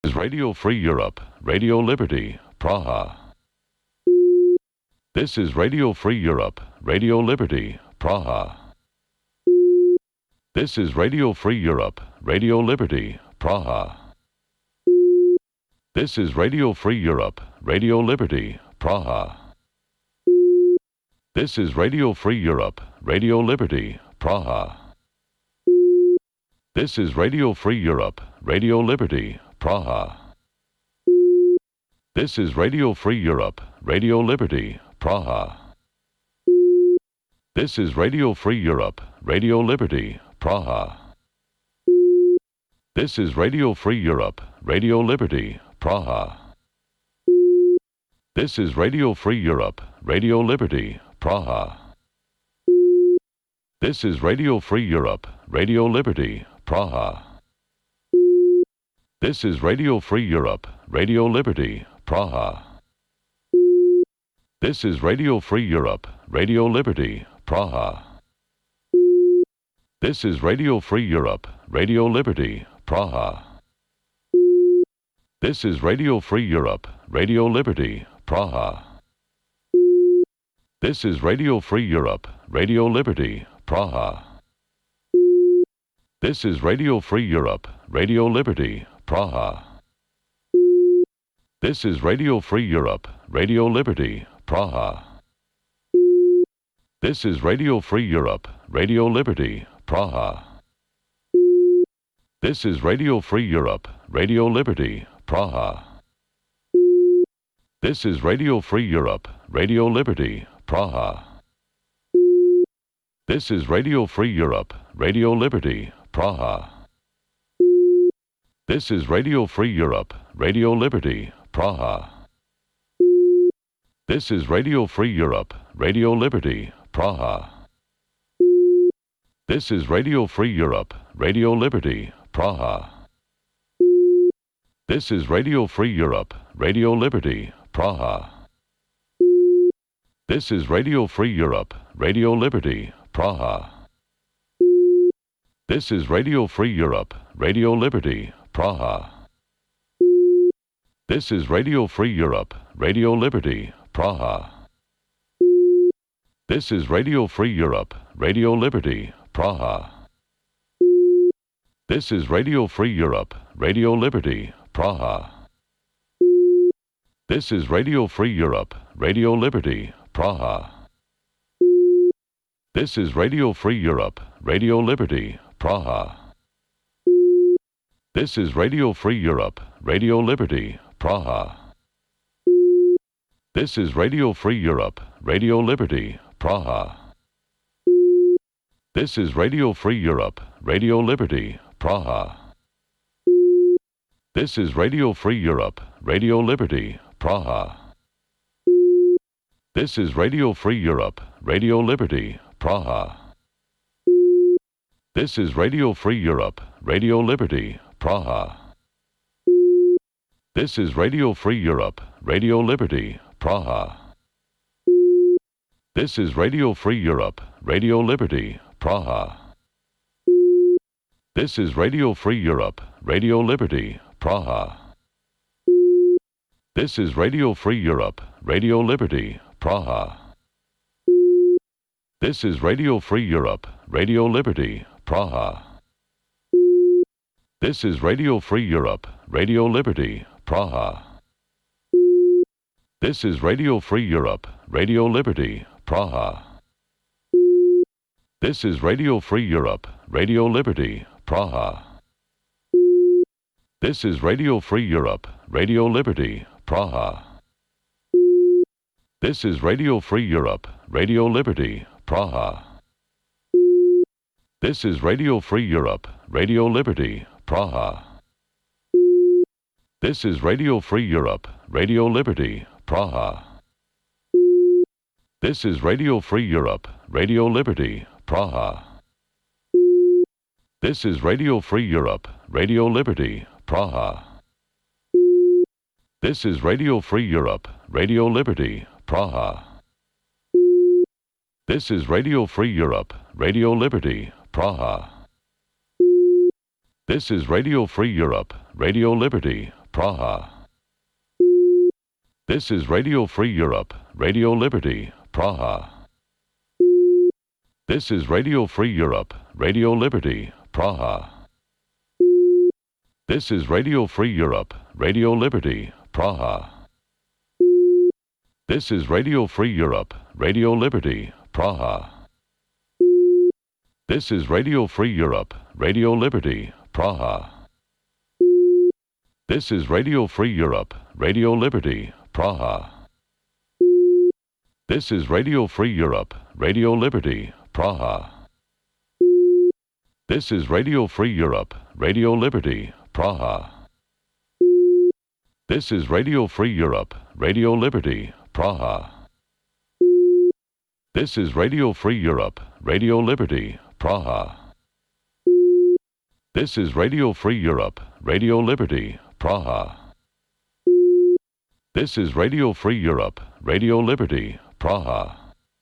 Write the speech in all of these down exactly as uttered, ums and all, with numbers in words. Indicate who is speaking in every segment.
Speaker 1: is Radio Free Europe, Radio Liberty, Praha. This is Radio Free Europe, Radio Liberty, Praha. This is Radio Free Europe, Radio Liberty, Praha. This is Radio Free Europe, Radio Liberty, Praha. This is Radio Free Europe, Radio Liberty, Praha. This is Radio Free Europe, Radio Liberty, Praha. This is Radio Free Europe, Radio Liberty, Praha. This is Radio Free Europe, Radio Liberty, Praha. This is Radio Free Europe, Radio Liberty, Praha. This is Radio Free Europe, Radio Liberty, Praha. This is Radio Free Europe, Radio Liberty, Praha. This is Radio Free Europe, Radio Liberty, Praha. This is Radio Free Europe, Radio Liberty, Praha. This is Radio Free Europe, Radio Liberty, Praha. This is Radio Free Europe, Radio Liberty, Praha. This is Radio Free Europe, Radio Liberty, Praha. This is Radio Free Europe, Radio Liberty, Praha. This is Radio Free Europe, Radio Liberty, Praha. This is Radio Free Europe, Radio Liberty, Praha. This is Radio Free Europe, Radio Liberty, Praha. This is Radio Free Europe, Radio Liberty, Praha. This is Radio Free Europe, Radio Liberty, Praha. This is Radio Free Europe, Radio Liberty, Praha. This is Radio Free Europe, Radio Liberty, Praha. This is Radio Free Europe, Radio Liberty, Praha. This is Radio Free Europe, Radio Liberty, Praha. This is Radio Free Europe, Radio Liberty, Praha. This is Radio Free Europe, Radio Liberty, Praha. This is Radio Free Europe, Radio Liberty, Praha. This is Radio Free Europe, Radio Liberty, Praha. This is Radio Free Europe, Radio Liberty, Praha. This is Radio Free Europe, Radio Liberty, Praha. This is Radio Free Europe, Radio Liberty, Praha. This is Radio Free Europe, Radio Liberty, Praha. This is Radio Free Europe, Radio Liberty, Praha. This is Radio Free Europe, Radio Liberty, Praha. This is Radio Free Europe, Radio Liberty, Praha. This is Radio Free Europe, Radio Liberty, Praha. This is Radio Free Europe, Radio Liberty, Praha. This is Radio Free Europe, Radio Liberty, Praha. This is Radio Free Europe, Radio Liberty, Praha. This is Radio Free Europe, Radio Liberty, Praha. This is Radio Free Europe, Radio Liberty, Praha. This is Radio Free Europe, Radio Liberty, Praha. This is Radio Free Europe, Radio Liberty, Praha. This is Radio Free Europe, Radio Liberty, Praha. This is Radio Free Europe, Radio Liberty, Praha. This is Radio Free Europe, Radio Liberty, Praha. This is Radio Free Europe, Radio Liberty, Praha. This is Radio Free Europe, Radio Liberty, Praha. This is Radio Free Europe, Radio Liberty, Praha. This is Radio Free Europe, Radio Liberty, Praha. This is Radio Free Europe, Radio Liberty, Praha. This is Radio Free Europe, Radio Liberty, Praha. This is Radio Free Europe, Radio Liberty, Praha. This is Radio Free Europe, Radio Liberty, Praha. This is Radio Free Europe, Radio Liberty, Praha. This is Radio Free Europe, Radio Liberty, Praha. This is Radio Free Europe, Radio Liberty, Praha. This is Radio Free Europe, Radio Liberty, Praha. This is Radio Free Europe, Radio Liberty, Praha. This is Radio Free Europe, Radio Liberty, Praha. This is Radio Free Europe, Radio Liberty, Praha. This is Radio Free Europe, Radio Liberty, Praha. This is Radio Free Europe, Radio Liberty, Praha. This is Radio Free Europe, Radio Liberty, Praha. This is Radio Free Europe, Radio Liberty, Praha. This is Radio Free Europe, Radio Liberty, Praha.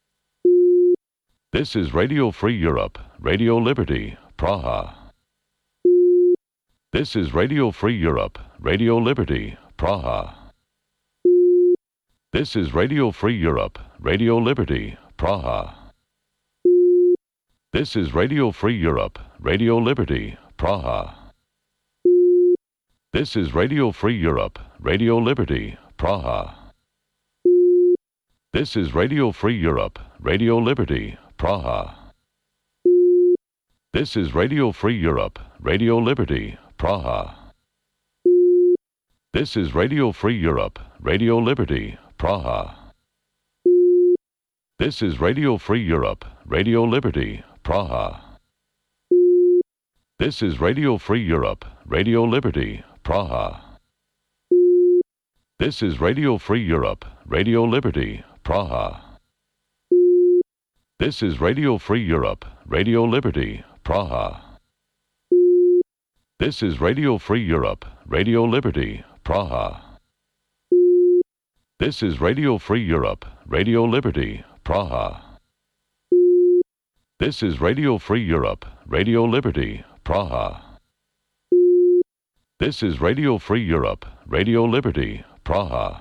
Speaker 1: This is Radio Free Europe, Radio Liberty, Praha. This is Radio Free Europe, Radio Liberty, Praha. This is Radio Free Europe, Radio Liberty, Praha. This is Radio Free Europe, Radio Liberty, Praha. This is Radio Free Europe, Radio Liberty, Praha. This is Radio Free Europe, Radio Liberty, Praha. This is Radio Free Europe, Radio Liberty, Praha. This is Radio Free Europe, Radio Liberty, Praha. This is Radio Free Europe, Radio Liberty, Praha. This is Radio Free Europe, Radio Liberty, Praha. This is Radio Free Europe, Radio Liberty, Praha. This is Radio Free Europe, Radio Liberty, Praha. This is Radio Free Europe, Radio Liberty, Praha. This is Radio Free Europe, Radio Liberty, Praha. This is Radio Free Europe, Radio Liberty, Praha. This is Radio Free Europe, Radio Liberty, Praha.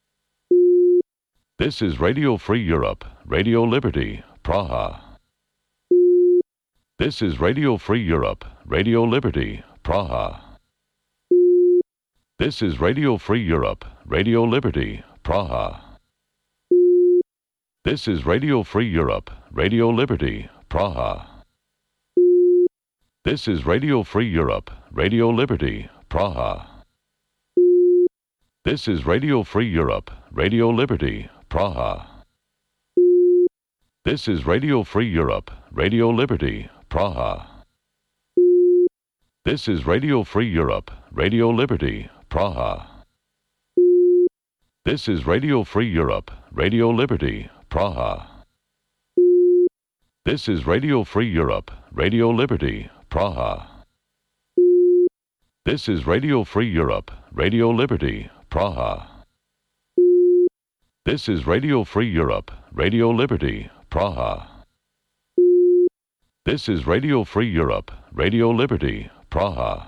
Speaker 1: This is Radio Free Europe, Radio Liberty, Praha. This is Radio Free Europe, Radio Liberty, Praha. This is Radio Free Europe, Radio Liberty, Praha. This is Radio Free Europe, Radio Liberty, Praha. This is Radio Free Europe, Radio Liberty, Praha. This is Radio Free Europe, Radio Liberty, Praha. This is Radio Free Europe, Radio Liberty, Praha. This is Radio Free Europe, Radio Liberty, Praha. This is Radio Free Europe, Radio Liberty, Praha. This is Radio Free Europe, Radio Liberty, Praha. This is Radio Free Europe, Radio Liberty, Praha. This is Radio Free Europe, Radio Liberty, Praha. This is Radio Free Europe, Radio Liberty, Praha.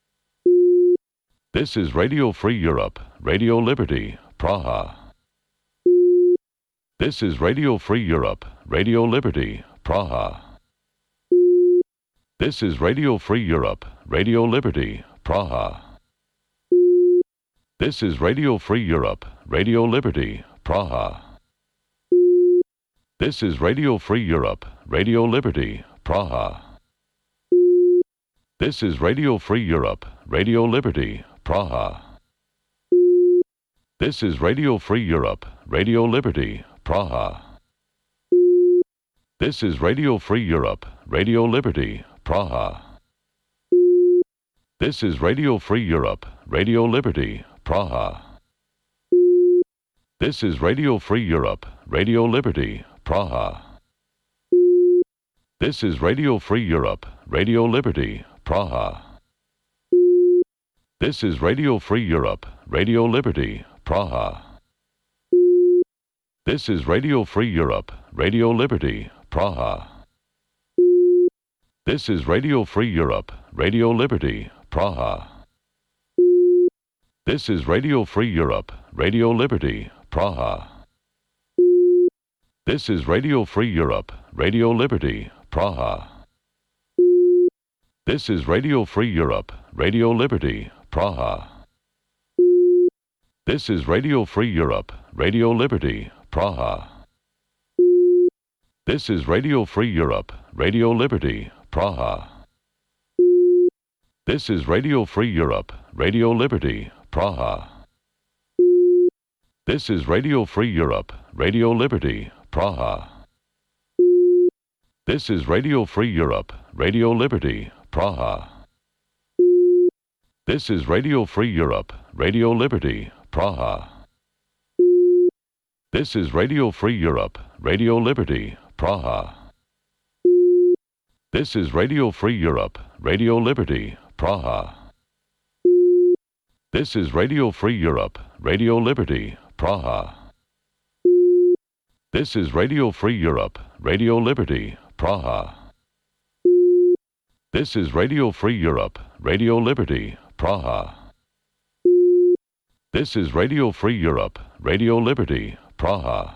Speaker 1: This is Radio Free Europe, Radio Liberty, Praha. This is Radio Free Europe, Radio Liberty, Praha. This is Radio Free Europe, Radio Liberty, Praha. This is Radio Free Europe, Radio Liberty, Praha. This is Radio Free Europe, Radio Liberty, Praha. This is Radio Free Europe, Radio Liberty, Praha. This is Radio Free Europe, Radio Liberty, Praha. This is Radio Free Europe, Radio Liberty, Praha. This is Radio Free Europe, Radio Liberty, Praha. This is Radio Free Europe, Radio Liberty, Praha. This is Radio Free Europe, Radio Liberty, Praha. This is Radio Free Europe, Radio Liberty, Praha. This is Radio Free Europe, Radio Liberty, Praha. This is Radio Free Europe, Radio Liberty, Praha. This is Radio Free Europe, Radio Liberty, Praha. This is Radio Free Europe, Radio Liberty, Praha. This is Radio Free Europe, Radio Liberty, Praha. This is Radio Free Europe, Radio Liberty, Praha. This is Radio Free Europe, Radio Liberty, Praha. This is Radio Free Europe, Radio Liberty, Praha. This is Radio Free Europe, Radio Liberty, Praha. This is Radio Free Europe, Radio Liberty, Praha. This is Radio Free Europe, Radio Liberty, Praha. This is Radio Free Europe, Radio Liberty, Praha. This is Radio Free Europe, Radio Liberty, Praha. This is Radio Free Europe, Radio Liberty, Praha. This is Radio Free Europe, Radio Liberty, Praha. This is Radio Free Europe, Radio Liberty, Praha. This is Radio Free Europe, Radio Liberty, Praha.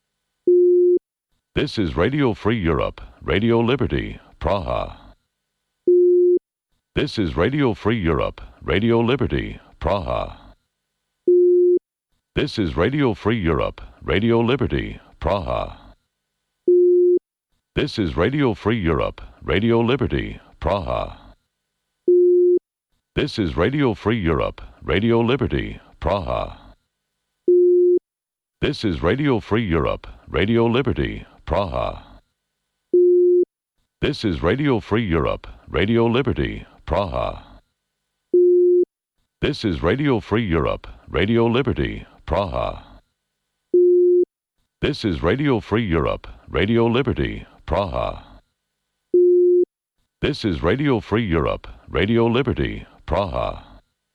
Speaker 1: This is Radio Free Europe, Radio Liberty, Praha. This is Radio Free Europe, Radio Liberty, Praha. This is Radio Free Europe, Radio Liberty, Praha. This is Radio Free Europe, Radio Liberty, Praha. This is Radio Free Europe, Radio Liberty, Praha. This is Radio Free Europe, Radio Liberty, Praha. This is Radio Free Europe, Radio Liberty, Praha. This is Radio Free Europe, Radio Liberty, Praha. This is Radio Free Europe, Radio Liberty, Praha. This is Radio Free Europe, Radio Liberty, Praha.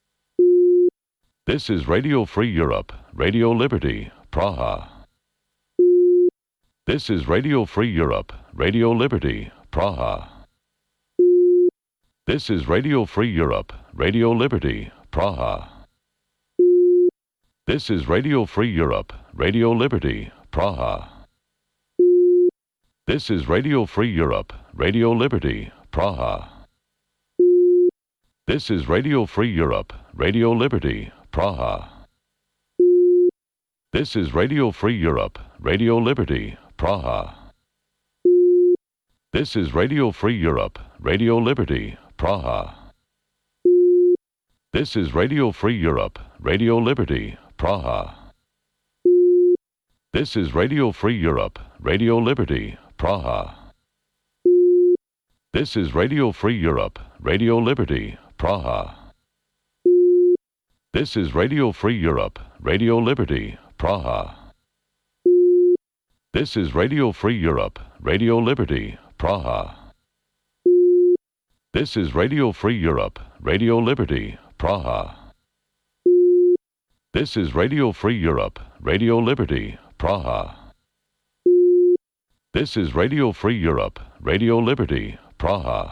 Speaker 1: This is Radio Free Europe, Radio Liberty, Praha. This is Radio Free Europe, Radio Liberty, Praha. This is Radio Free Europe, Radio Liberty, Praha. This is Radio Free Europe, Radio Liberty, Praha. This is Radio Free Europe, Radio Liberty, Praha. This is Radio Free Europe, Radio Liberty, Praha. This is Radio Free Europe, Radio Liberty, Praha. This is Radio Free Europe, Radio Liberty, Praha. This is Radio Free Europe, Radio Liberty, Praha. This is Radio Free Europe, Radio Liberty, Praha. This is Radio Free Europe, Radio Liberty, Praha. This is Radio Free Europe, Radio Liberty, Praha. This is Radio Free Europe, Radio Liberty, Praha. This is Radio Free Europe, Radio Liberty, Praha. This is Radio Free Europe, Radio Liberty, Praha. This is Radio Free Europe, Radio Liberty, Praha.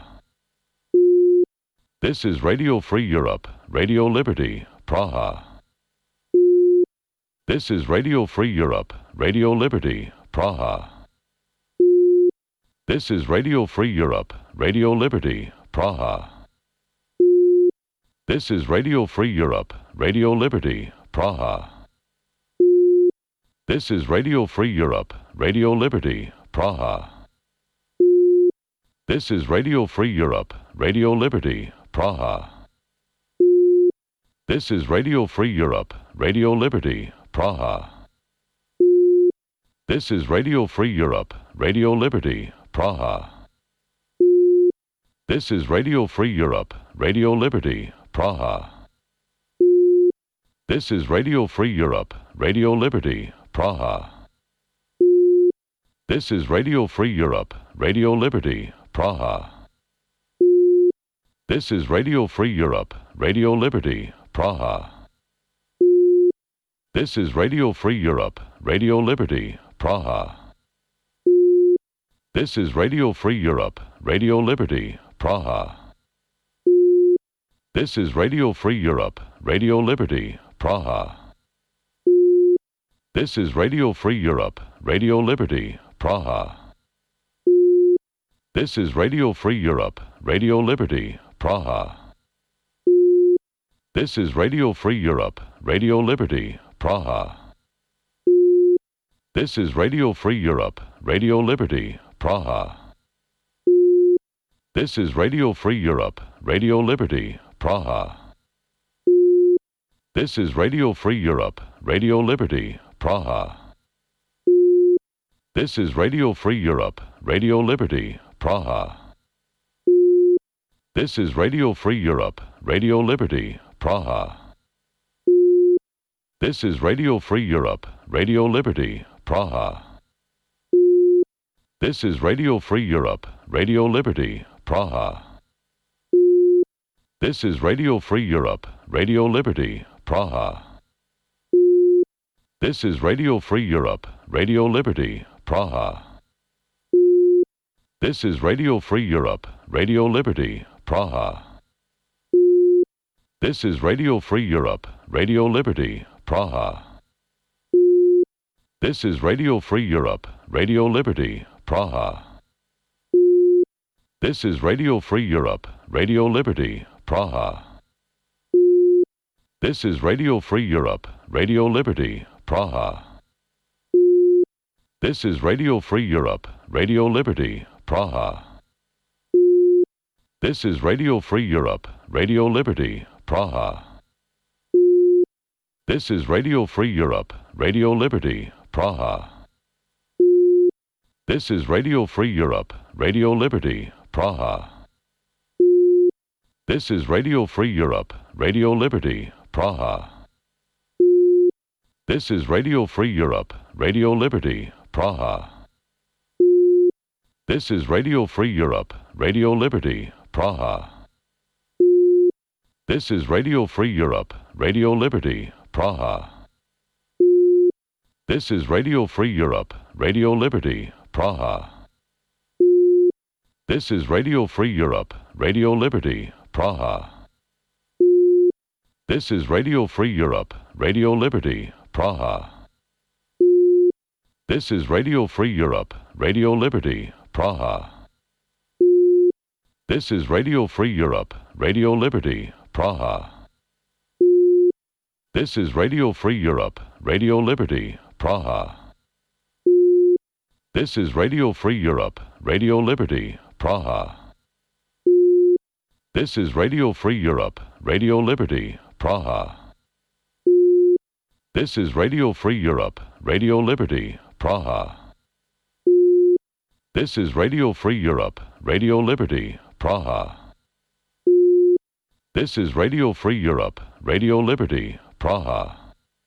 Speaker 1: This is Radio Free Europe, Radio Liberty, Praha. This is Radio Free Europe, Radio Liberty, Praha. This is Radio Free Europe, Radio Liberty, Praha. This is Radio Free Europe, Radio Liberty, Praha. This is Radio Free Europe, Radio Liberty, Praha. This is Radio Free Europe, Radio Liberty, Praha. This is Radio Free Europe, Radio Liberty, Praha. This is Radio Free Europe, Radio Liberty, Praha. This is Radio Free Europe, Radio Liberty, Praha. This is Radio Free Europe, Radio Liberty, Praha. This is Radio Free Europe, Radio Liberty, Praha. This is Radio Free Europe, Radio Liberty, Praha. This is Radio Free Europe, Radio Liberty, Praha. This is Radio Free Europe, Radio Liberty, Praha. This is Radio Free Europe, Radio Liberty, Praha. This is Radio Free Europe, Radio Liberty, Praha. This is Radio Free Europe, Radio Liberty, Praha. This is Radio Free Europe, Radio Liberty, Praha. This is Radio Free Europe, Radio Liberty, Praha. This is Radio Free Europe, Radio Liberty, Praha. This is Radio Free Europe, Radio Liberty, Praha. This is Radio Free Europe, Radio Liberty, Praha. This is Radio Free Europe, Radio Liberty, Praha. This is Radio Free Europe, Radio Liberty, Praha. This is Radio Free Europe, Radio Liberty, Praha. This is Radio Free Europe, Radio Liberty, Praha. This is Radio Free Europe, Radio Liberty, Praha. This is Radio Free Europe, Radio Liberty, Praha. This is Radio Free Europe, Radio Liberty, Praha. This is Radio Free Europe, Radio Liberty, Praha. This is Radio Free Europe, Radio Liberty, Praha. This is Radio Free Europe, Radio Liberty, Praha. This is Radio Free Europe, Radio Liberty, Praha. This is Radio Free Europe, Radio Liberty, Praha. This is Radio Free Europe, Radio Liberty, Praha. This is Radio Free Europe, Radio Liberty, Praha. This is Radio Free Europe, Radio Liberty, Praha. This is Radio Free Europe, Radio Liberty, Praha. This is Radio Free Europe, Radio Liberty, Praha. This is Radio Free Europe, Radio Liberty, Praha. This is Radio Free Europe, Radio Liberty, Praha. This is Radio Free Europe, Radio Liberty, Praha. This is Radio Free Europe, Radio Liberty, Praha. This is Radio Free Europe, Radio Liberty, Praha. This is Radio Free Europe, Radio Liberty, Praha. This is Radio Free Europe, Radio Liberty, Praha. This is Radio Free Europe, Radio Liberty, Praha. This is Radio Free Europe, Radio Liberty, Praha. This is Radio Free Europe, Radio Liberty, Praha. This is Radio Free Europe, Radio Liberty, Praha. This is Radio Free Europe, Radio Liberty, Praha.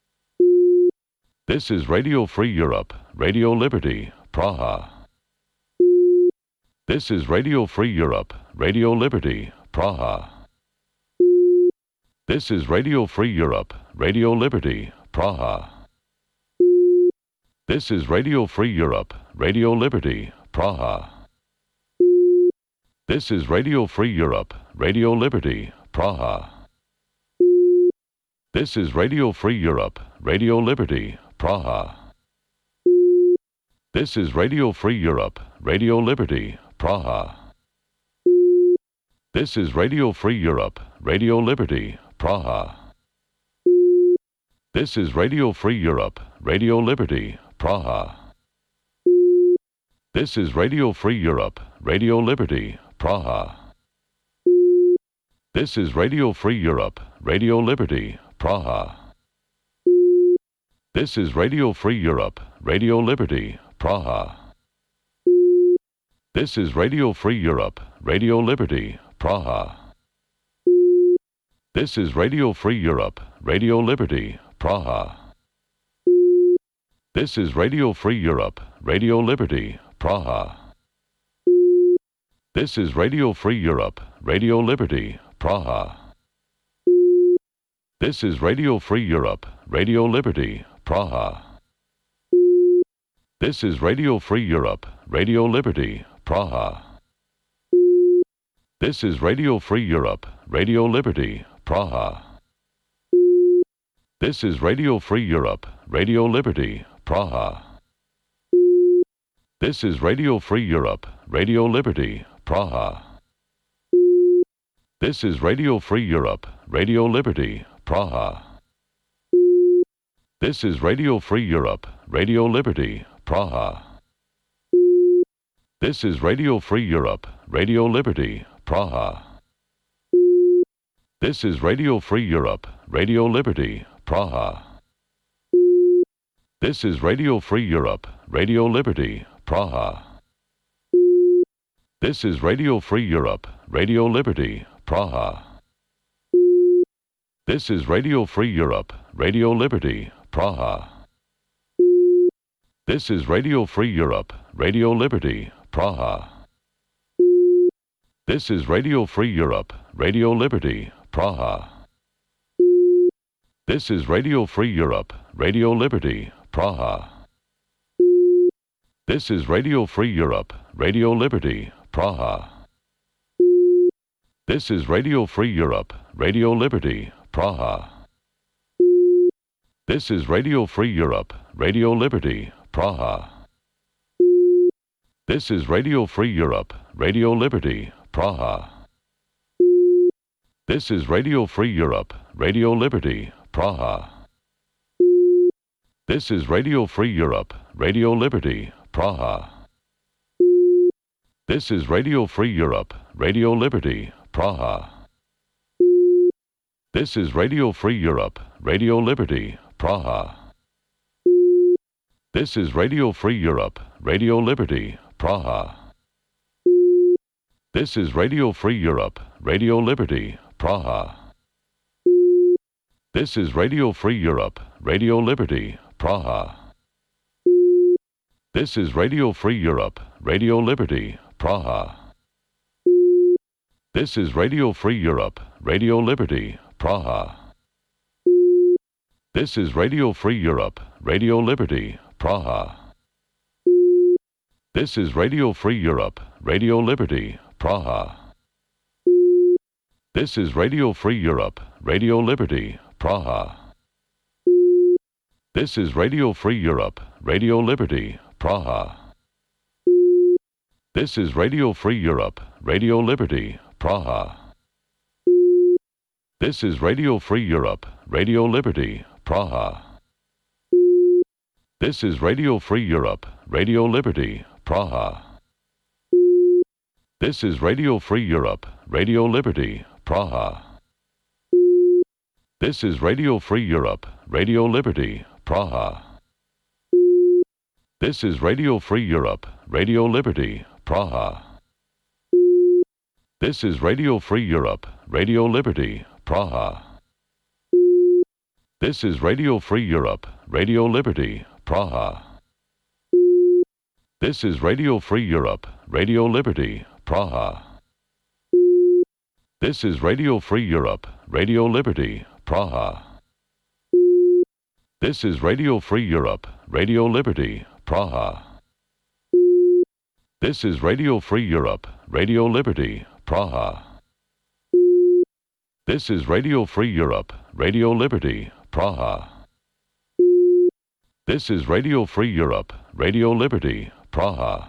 Speaker 1: This is Radio Free Europe, Radio Liberty, Praha. This is Radio Free Europe, Radio Liberty, Praha. This is Radio Free Europe, Radio Liberty, Praha. This is Radio Free Europe, Radio Liberty, Praha. This is Radio Free Europe, Radio Liberty, Praha. This is Radio Free Europe, Radio Liberty, Praha. This is Radio Free Europe, Radio Liberty, Praha. This is Radio Free Europe, Radio Liberty, Praha. This is Radio Free Europe, Radio Liberty, Praha. This is Radio Free Europe, Radio Liberty, Praha. This is Radio Free Europe, Radio Liberty, Praha. This is Radio Free Europe, Radio Liberty, Praha. This is Radio Free Europe, Radio Liberty, Praha. This is Radio Free Europe, Radio Liberty, Praha. This is Radio Free Europe, Radio Liberty, Praha. This is Radio Free Europe, Radio Liberty, Praha. This is Radio Free Europe, Radio Liberty, Praha. This is Radio Free Europe, Radio Liberty, Praha. This is Radio Free Europe, Radio Liberty, Praha. This is Radio Free Europe, Radio Liberty, Praha. This is Radio Free Europe, Radio Liberty, Praha. This is Radio Free Europe, Radio Liberty, Praha. This is Radio Free Europe, Radio Liberty, Praha. This is Radio Free Europe, Radio Liberty, Praha. This is Radio Free Europe, Radio Liberty, Praha. This is Radio Free Europe, Radio Liberty, Praha. This is Radio Free Europe, Radio Liberty, Praha. This is Radio Free Europe, Radio Liberty, Praha. This is Radio Free Europe, Radio Liberty, Praha. This is Radio Free Europe, Radio Liberty, Praha. This is Radio Free Europe, Radio Liberty, Praha. This is Radio Free Europe, Radio Liberty, Praha. This is Radio Free Europe, Radio Liberty, Praha. This is Radio Free Europe, Radio Liberty, Praha. This is Radio Free Europe, Radio Liberty, Praha. This is Radio Free Europe, Radio Liberty, Praha. This is Radio Free Europe, Radio Liberty, Praha. This is Radio Free Europe, Radio Liberty, Praha. This is Radio Free Europe, Radio Liberty, Praha. This is Radio Free Europe, Radio Liberty, Praha. This is Radio Free Europe, Radio Liberty, Praha. This is Radio Free Europe, Radio Liberty, Praha. This is Radio Free Europe, Radio Liberty, Praha. This is Radio Free Europe, Radio Liberty, Praha. This is Radio Free Europe, Radio Liberty, Praha. This is Radio Free Europe, Radio Liberty, Praha. This is Radio Free Europe, Radio Liberty, Praha. This is Radio Free Europe, Radio Liberty, Praha. This is Radio Free Europe, Radio Liberty, Praha. This is Radio Free Europe, Radio Liberty, Praha. This is Radio Free Europe, Radio Liberty, Praha. This is Radio Free Europe, Radio Liberty, Praha. This is Radio Free Europe, Radio Liberty, Praha. This is Radio Free Europe, Radio Liberty, Praha. This is Radio Free Europe, Radio Liberty, Praha. This is Radio Free Europe, Radio Liberty, Praha. This is Radio Free Europe, Radio Liberty, Praha. This is Radio Free Europe, Radio Liberty, Praha. This is Radio Free Europe, Radio Liberty, Praha. This is Radio Free Europe, Radio Liberty, Praha. This is Radio Free Europe, Radio Liberty, Praha. This is Radio Free Europe, Radio Liberty, Praha.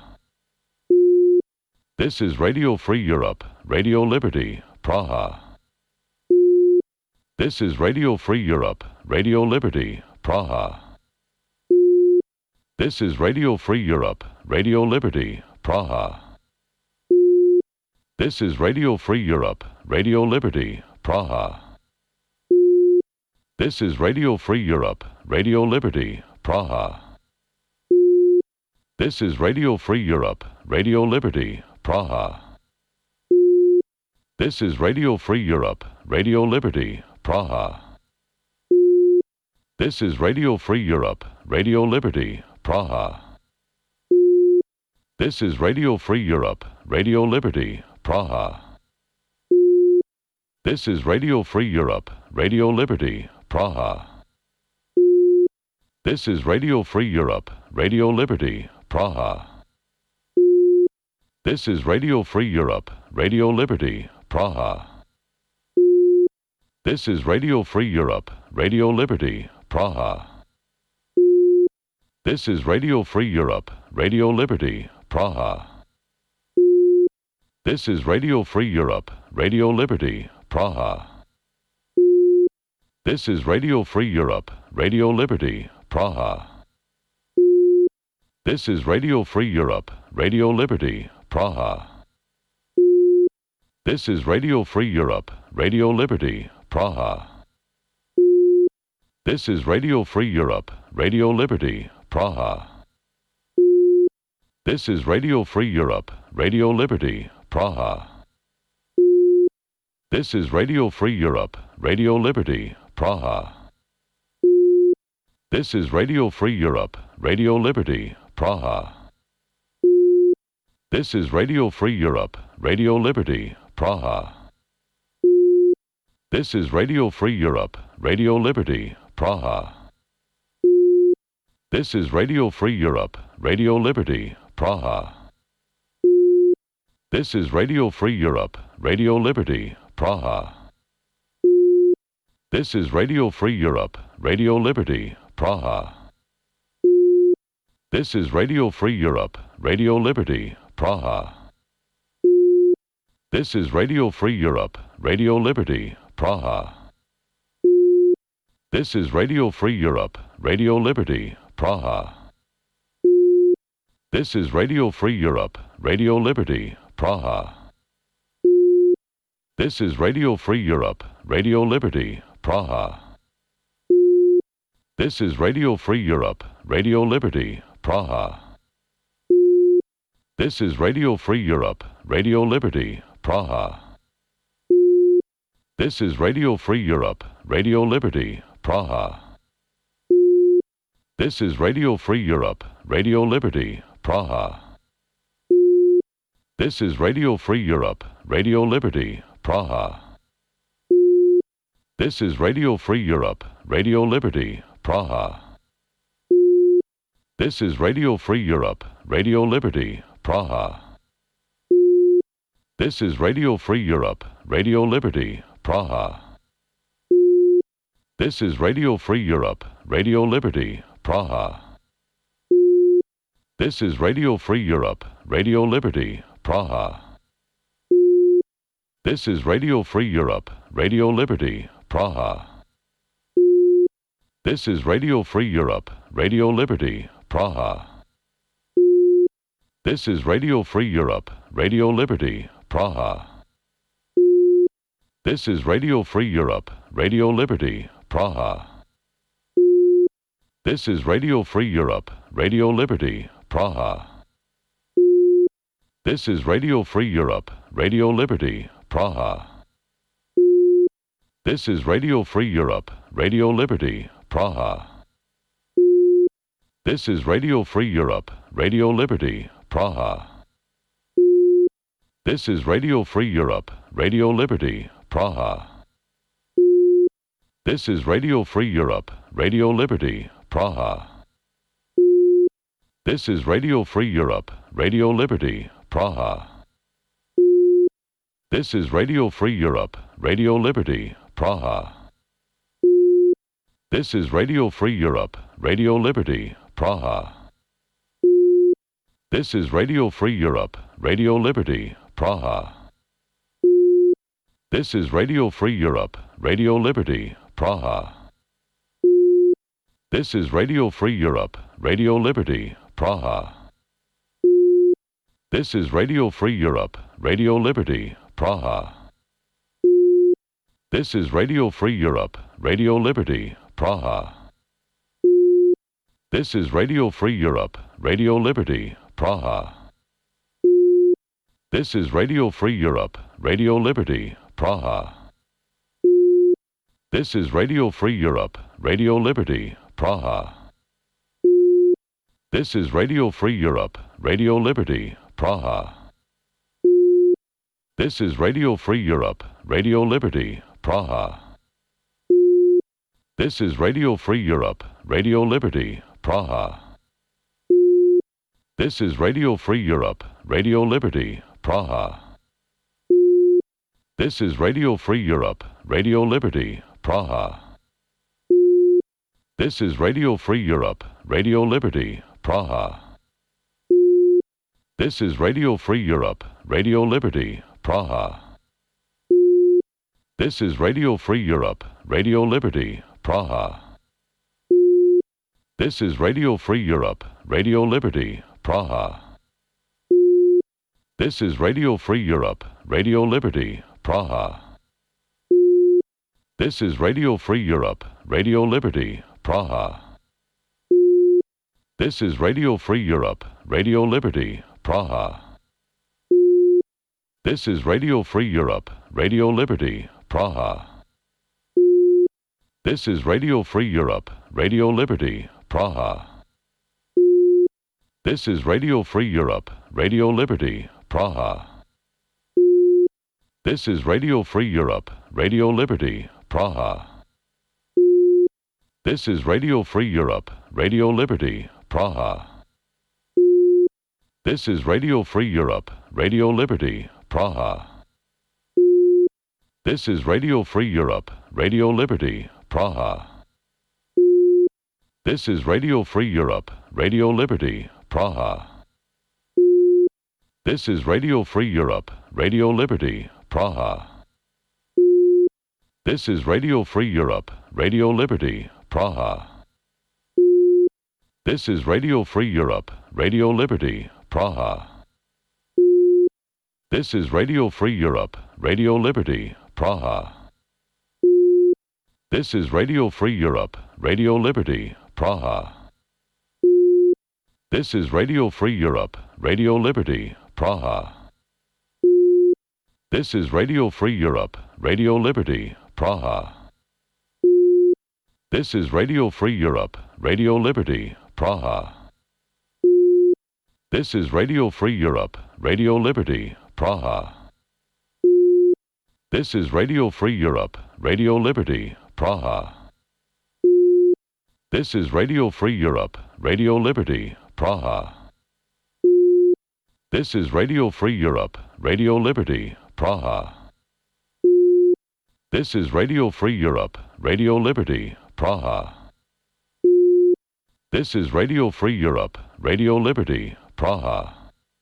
Speaker 1: This is Radio Free Europe, Radio Liberty, Praha. This is Radio Free Europe, Radio Liberty, Praha. This is Radio Free Europe, Radio Liberty, Praha. This is Radio Free Europe, Radio Liberty, Praha. This is Radio Free Europe, Radio Liberty, Praha. This is Radio Free Europe, Radio Liberty, Praha. This is Radio Free Europe, Radio Liberty, Praha. This is Radio Free Europe, Radio Liberty, Praha. This is Radio Free Europe, Radio Liberty, Praha. This is Radio Free Europe, Radio Liberty, Praha. This is Radio Free Europe, Radio Liberty, Praha. This is Radio Free Europe, Radio Liberty, Praha. This is Radio Free Europe, Radio Liberty, Praha. This is Radio Free Europe, Radio Liberty, Praha. This is Radio Free Europe, Radio Liberty, Praha. This is Radio Free Europe, Radio Liberty, Praha. This is Radio Free Europe, Radio Liberty, Praha. This is Radio Free Europe, Radio Liberty, Praha. This is Radio Free Europe, Radio Liberty, Praha. This is Radio Free Europe, Radio Liberty, Praha. This is Radio Free Europe, Radio Liberty, Praha. This is Radio Free Europe, Radio Liberty, Praha. This is Radio Free Europe, Radio Liberty, Praha. This is Radio Free Europe, Radio Liberty, Praha. This is Radio Free Europe, Radio Liberty, Praha. This is Radio Free Europe, Radio Liberty, Praha. This is Radio Free Europe, Radio Liberty, Praha. This is Radio Free Europe, Radio Liberty, Praha. This is Radio Free Europe, Radio Liberty, Praha. This is Radio Free Europe, Radio Liberty, Praha. This is Radio Free Europe, Radio Liberty, Praha. This is Radio Free Europe, Radio Liberty, Praha. This is Radio Free Europe, Radio Liberty, Praha. This is Radio Free Europe, Radio Liberty, Praha. This is Radio Free Europe, Radio Liberty, Praha. This is Radio Free Europe, Radio Liberty, Praha. This is Radio Free Europe, Radio Liberty, Praha. This is Radio Free Europe, Radio Liberty, Praha. This is Radio Free Europe, Radio Liberty, Praha. This is Radio Free Europe, Radio Liberty, Praha. This is Radio Free Europe, Radio Liberty, Praha. This is Radio Free Europe, Radio Liberty, Praha. This is Radio Free Europe, Radio Liberty, Praha. This is Radio Free Europe, Radio Liberty, Praha. This is Radio Free Europe, Radio Liberty, Praha. This is Radio Free Europe, Radio Liberty, Praha. This is Radio Free Europe, Radio Liberty, Praha. This is Radio Free Europe, Radio Liberty, Praha. This is Radio Free Europe, Radio Liberty, Praha. This is Radio Free Europe, Radio Liberty, Praha. This is Radio Free Europe, Radio Liberty, Praha. This is Radio Free Europe, Radio Liberty, Praha. This is Radio Free Europe, Radio Liberty, Praha. This is Radio Free Europe, Radio Liberty, Praha. This is Radio Free Europe, Radio Liberty, Praha. This is Radio Free Europe, Radio Liberty, Praha. This is Radio Free Europe, Radio Liberty, Praha. This is Radio Free Europe, Radio Liberty, Praha. This is Radio Free Europe, Radio Liberty, Praha. This is Radio Free Europe, Radio Liberty, Praha. This is Radio Free Europe, Radio Liberty, Praha. This is Radio Free Europe, Radio Liberty, Praha. This is Radio Free Europe, Radio Liberty, Praha. This is Radio Free Europe, Radio Liberty, Praha. This is Radio Free Europe, Radio Liberty, Praha. This is Radio Free Europe, Radio Liberty, Praha. This is Radio Free Europe, Radio Liberty, Praha. This is Radio Free Europe, Radio Liberty, Praha. This is Radio Free Europe, Radio Liberty, Praha. This is Radio Free Europe, Radio Liberty, Praha. This is Radio Free Europe, Radio Liberty, Praha. This is Radio Free Europe, Radio Liberty, Praha. This is Radio Free Europe, Radio Liberty, Praha. This is Radio Free Europe, Radio Liberty, Praha. This is Radio Free Europe, Radio Liberty, Praha. This is Radio Free Europe, Radio Liberty, Praha. This is Radio Free Europe, Radio Liberty, Praha. This is Radio Free Europe, Radio Liberty, Praha. This is Radio Free Europe, Radio Liberty, Praha. This is Radio Free Europe, Radio Liberty, Praha. This is Radio Free Europe, Radio Liberty, Praha. This is Radio Free Europe, Radio Liberty, Praha. This is Radio Free Europe, Radio Liberty, Praha. This is Radio Free Europe, Radio Liberty, Praha. This is Radio Free Europe, Radio Liberty, Praha. This is Radio Free Europe, Radio Liberty, Praha. This is Radio Free Europe, Radio Liberty, Praha. This is Radio Free Europe, Radio Liberty, Praha. This is Radio Free Europe, Radio Liberty, Praha. This is Radio Free Europe, Radio Liberty, Praha. This is Radio Free Europe, Radio Liberty, Praha. This is Radio Free Europe, Radio Liberty, Praha. This is Radio Free Europe, Radio Liberty, Praha. This is Radio Free Europe, Radio Liberty, Praha. This is Radio Free Europe, Radio Liberty, Praha. This is Radio Free Europe, Radio Liberty, Praha. This is Radio Free Europe, Radio Liberty, Praha.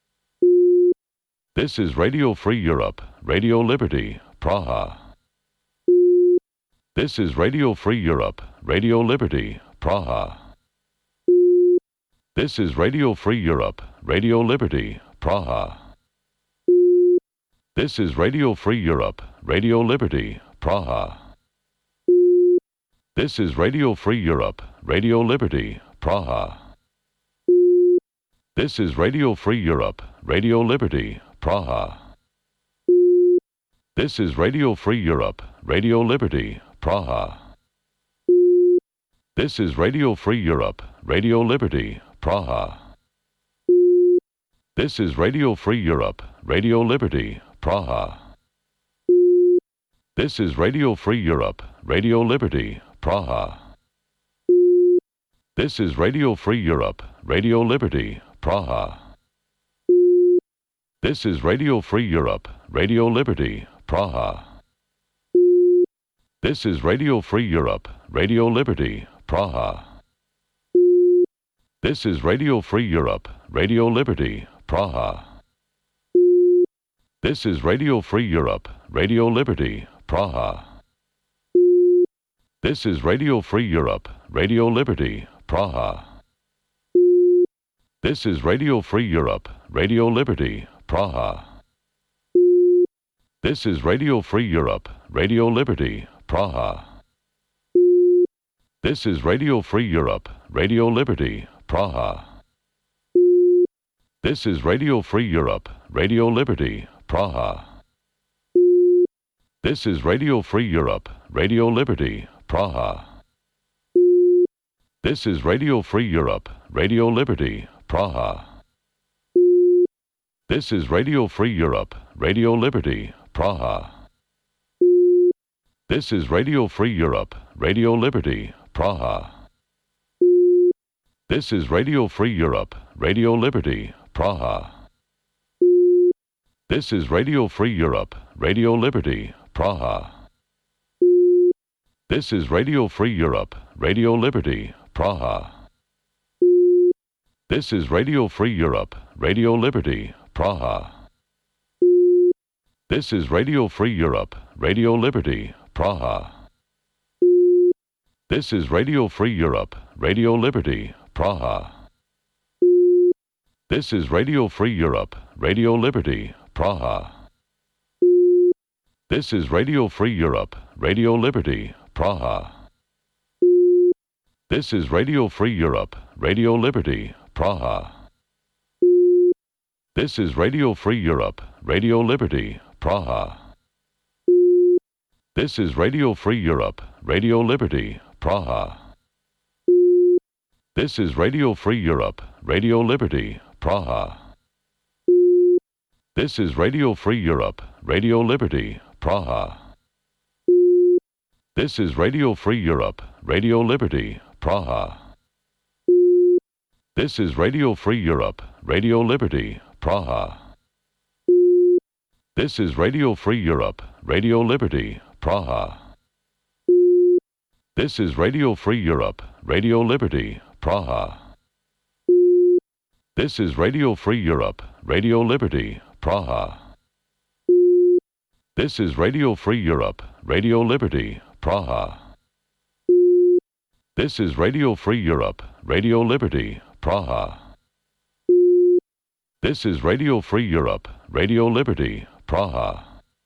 Speaker 1: This is Radio Free Europe, Radio Liberty, Praha. This is Radio Free Europe, Radio Liberty, Praha. This is Radio Free Europe, Radio Liberty, Praha. This is Radio Free Europe, Radio Liberty, Praha. This is Radio Free Europe, Radio Liberty, Praha. This is Radio Free Europe, Radio Liberty, Praha. This is Radio Free Europe, Radio Liberty, Praha. This is Radio Free Europe, Radio Liberty, Praha. This is Radio Free Europe, Radio Liberty, Praha. This is Radio Free Europe, Radio Liberty, Praha. This is Radio Free Europe, Radio Liberty, Praha. This is Radio Free Europe, Radio Liberty, Praha. This is Radio Free Europe, Radio Liberty, Praha. This is Radio Free Europe, Radio Liberty, Praha. This is Radio Free Europe, Radio Liberty, Praha. This is Radio Free Europe, Radio Liberty, Praha. This is Radio Free Europe, Radio Liberty, Praha. This is Radio Free Europe, Radio Liberty, Praha. This is Radio Free Europe, Radio Liberty, Praha. This is Radio Free Europe, Radio Liberty, Praha. This is Radio Free Europe, Radio Liberty, Praha. This is Radio Free Europe, Radio Liberty, Praha. This is Radio Free Europe, Radio Liberty, Praha. This is Radio Free Europe, Radio Liberty, Praha. This is Radio Free Europe, Radio Liberty, Praha. This is Radio Free Europe, Radio Liberty, Praha. This is Radio Free Europe, Radio Liberty, Praha. This is Radio Free Europe, Radio Liberty, Praha. This is Radio Free Europe, Radio Liberty, Praha. This is Radio Free Europe, Radio Liberty, Praha. This is Radio Free Europe, Radio Liberty, Praha. This is Radio Free Europe, Radio Liberty, Praha. This is Radio Free Europe, Radio Liberty, Praha. This is Radio Free Europe, Radio Liberty, Praha. This is Radio Free Europe, Radio Liberty, Praha. This is Radio Free Europe, Radio Liberty, Praha. This is Radio Free Europe, Radio Liberty, Praha. This is Radio Free Europe, Radio Liberty, Praha. This is Radio Free Europe, Radio Liberty, Praha. This is Radio Free Europe, Radio Liberty, Praha. This is Radio Free Europe, Radio Liberty, Praha. This is Radio Free Europe, Radio Liberty, Praha. This is Radio Free Europe, Radio Liberty, Praha. This is Radio Free Europe, Radio Liberty, Praha. This is Radio Free Europe, Radio Liberty, Praha.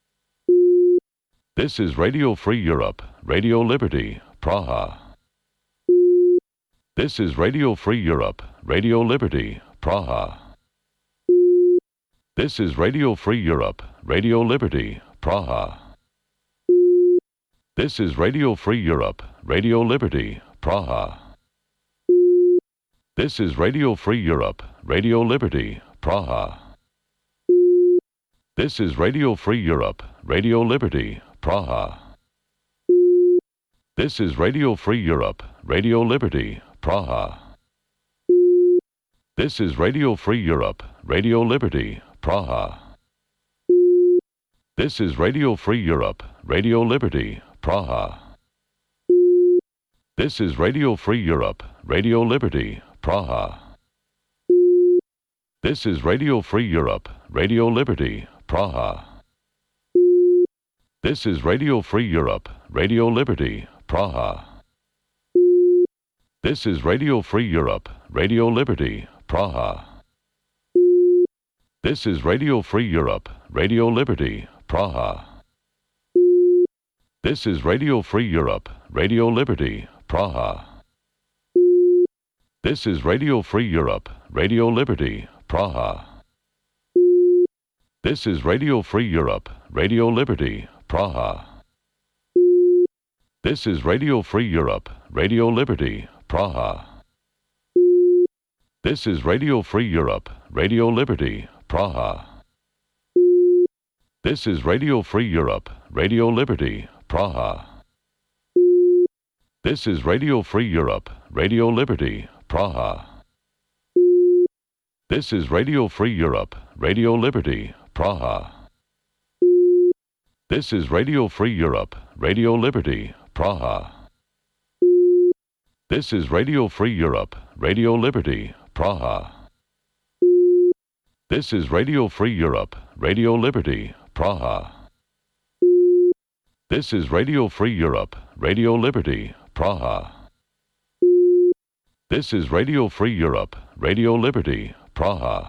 Speaker 1: This is Radio Free Europe, Radio Liberty, Praha. This is Radio Free Europe, Radio Liberty, Praha. This is Radio Free Europe, Radio Liberty, Praha. This is Radio Free Europe, Radio Liberty, Praha. This is Radio Free Europe, Radio Liberty, Praha. This is Radio Free Europe, Radio Liberty, Praha. This is Radio Free Europe, Radio Liberty, Praha. This is Radio Free Europe, Radio Liberty, Praha. This is Radio Free Europe, Radio Liberty, Praha. This is Radio Free Europe, Radio Liberty, Praha. This is Radio Free Europe, Radio Liberty, Praha. This is Radio Free Europe, Radio Liberty, Praha. This is Radio Free Europe, Radio Liberty, Praha. This is Radio Free Europe, Radio Liberty, Praha. This is Radio Free Europe, Radio Liberty, Praha. This is Radio Free Europe, Radio Liberty, Praha. This is Radio Free Europe, Radio Liberty, Praha. This is Radio Free Europe, Radio Liberty, Praha. This is Radio Free Europe, Radio Liberty, Praha. This is Radio Free Europe, Radio Liberty, Praha. This is Radio Free Europe, Radio Liberty, Praha. This is Radio Free Europe, Radio Liberty, Praha. This is Radio Free Europe, Radio Liberty, Praha. This is Radio Free Europe, Radio Liberty, Praha. This is Radio Free Europe, Radio Liberty, Praha. This is Radio Free Europe, Radio Liberty, Praha. This is Radio Free Europe, Radio Liberty, Praha.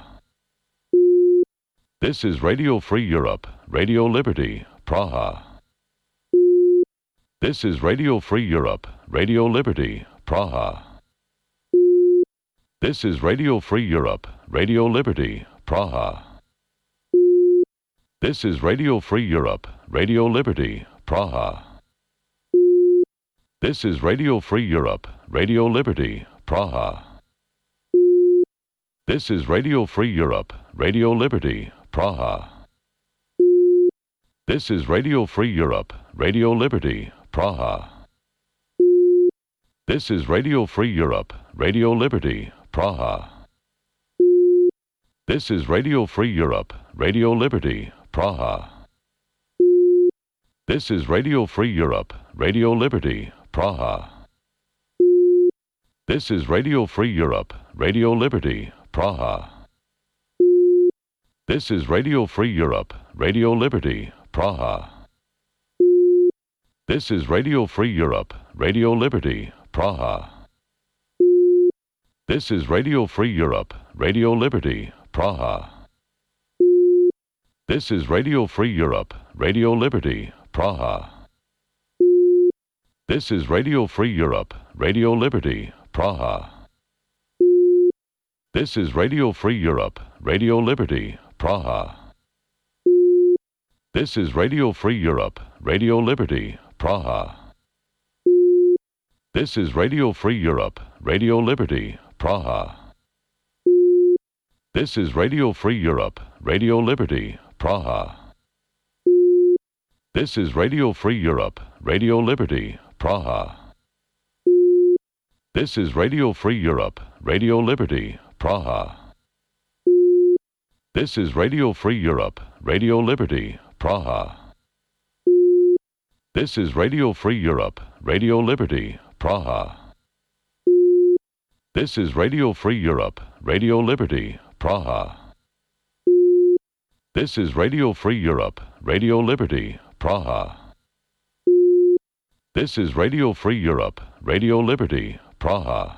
Speaker 1: This is Radio Free Europe, Radio Liberty, Praha. This is Radio Free Europe, Radio Liberty, Praha. This is Radio Free Europe, Radio Liberty, Praha. This is Radio Free Europe, Radio Liberty, Praha. This is Radio Free Europe, Radio Liberty, Praha. This is Radio Free Europe, Radio Liberty, Praha. This is Radio Free Europe, Radio Liberty, Praha. This is Radio Free Europe, Radio Liberty, Praha. This is Radio Free Europe, Radio Liberty, Praha. This is Radio Free Europe, Radio Liberty, Praha. This is Radio Free Europe, Radio Liberty, Praha. This is Radio Free Europe, Radio Liberty, Praha. This is Radio Free Europe, Radio Liberty, Praha. This is Radio Free Europe, Radio Liberty, Praha. This is Radio Free Europe, Radio Liberty, Praha. This is Radio Free Europe, Radio Liberty, Praha. This is Radio Free Europe, Radio Liberty, Praha. This is Radio Free Europe, Radio Liberty, Praha. This is Radio Free Europe, Radio Liberty, Praha. This is Radio Free Europe, Radio Liberty, Praha. This is Radio Free Europe, Radio Liberty, Praha. This is Radio Free Europe, Radio Liberty, Praha. This is Radio Free Europe, Radio Liberty, Praha. This is Radio Free Europe, Radio Liberty, Praha. This is Radio Free Europe, Radio Liberty, Praha. This is Radio Free Europe, Radio Liberty, Praha. This is Radio Free Europe, Radio Liberty, Praha.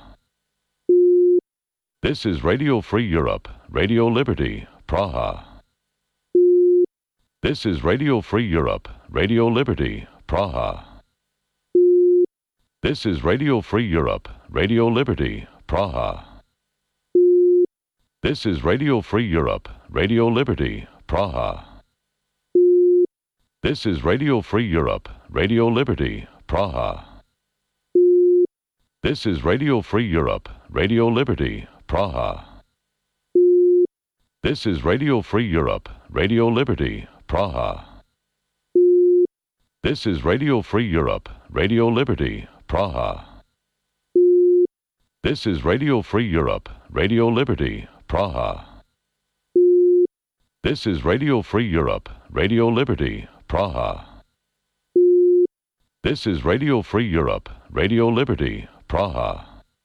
Speaker 1: This is Radio Free Europe, Radio Liberty, Praha. This is Radio Free Europe, Radio Liberty, Praha. This is Radio Free Europe, Radio Liberty, Praha. This is Radio Free Europe, Radio Liberty, Praha. This is Radio Free Europe, Radio Liberty, Praha. This is Radio Free Europe, Radio Liberty, Praha. This is Radio Free Europe, Radio Liberty, Praha. This is Radio Free Europe, Radio Liberty, Praha. This is Radio Free Europe, Radio Liberty, Praha. This is Radio Free Europe, Radio Liberty, Praha. This is Radio Free Europe, Radio Liberty, Praha.